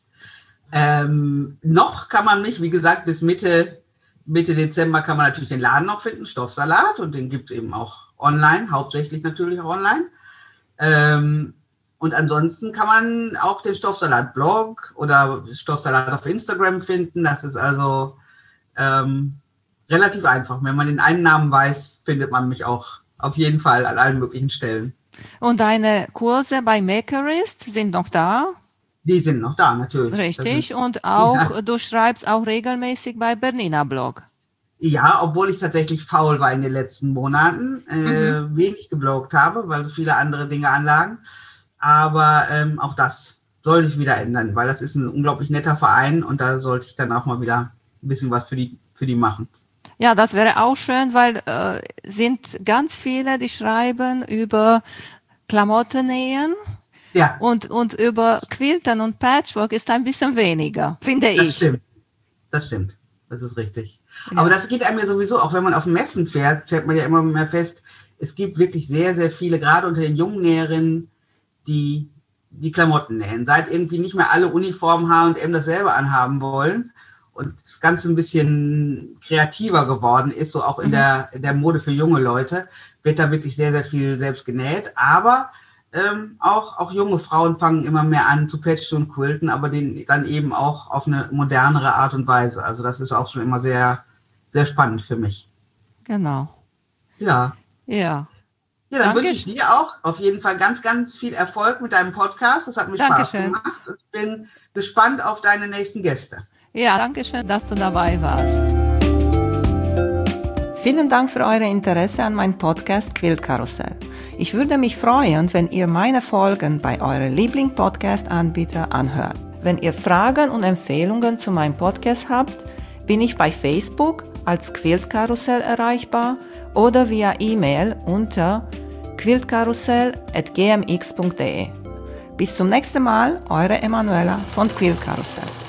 Noch kann man mich, wie gesagt, bis Mitte Dezember kann man natürlich den Laden noch finden, Stoffsalat, und den gibt es eben auch online, hauptsächlich natürlich auch online. Und ansonsten kann man auch den Stoffsalat-Blog oder Stoffsalat auf Instagram finden. Das ist also relativ einfach. Wenn man den einen Namen weiß, findet man mich auch auf jeden Fall an allen möglichen Stellen. Und deine Kurse bei Makerist sind noch da? Die sind noch da, natürlich. Richtig. Und auch, du schreibst auch regelmäßig bei Bernina Blog. Ja, obwohl ich tatsächlich faul war in den letzten Monaten, wenig gebloggt habe, weil so viele andere Dinge anlagen. Aber auch das soll sich wieder ändern, weil das ist ein unglaublich netter Verein und da sollte ich dann auch mal wieder ein bisschen was für die machen. Ja, das wäre auch schön, weil sind ganz viele, die schreiben über Klamotten nähen. Ja. Und über Quilten und Patchwork ist ein bisschen weniger, finde ich. Das stimmt. Das ist richtig. Ja. Aber das geht einem ja sowieso, auch wenn man auf Messen fährt, stellt man ja immer mehr fest, es gibt wirklich sehr, sehr viele, gerade unter den jungen Näherinnen, die Klamotten nähen. Seit irgendwie nicht mehr alle Uniform H&M dasselbe anhaben wollen und das Ganze ein bisschen kreativer geworden ist, so auch in der Mode für junge Leute, wird da wirklich sehr, sehr viel selbst genäht. Aber auch junge Frauen fangen immer mehr an zu patchen und quilten, aber dann eben auch auf eine modernere Art und Weise. Also das ist auch schon immer sehr, sehr spannend für mich. Genau. Ja. Ja. Ja, dann wünsche ich dir auch auf jeden Fall ganz, ganz viel Erfolg mit deinem Podcast. Das hat mir Spaß gemacht. Und ich bin gespannt auf deine nächsten Gäste. Ja, danke schön, dass du dabei warst. Vielen Dank für euer Interesse an meinem Podcast Quiltkarussell. Ich würde mich freuen, wenn ihr meine Folgen bei eurem Liebling-Podcast-Anbieter anhört. Wenn ihr Fragen und Empfehlungen zu meinem Podcast habt, bin ich bei Facebook als Quiltkarussell erreichbar oder via E-Mail unter quiltkarussell@gmx.de. Bis zum nächsten Mal, eure Emanuela von Quiltkarussell.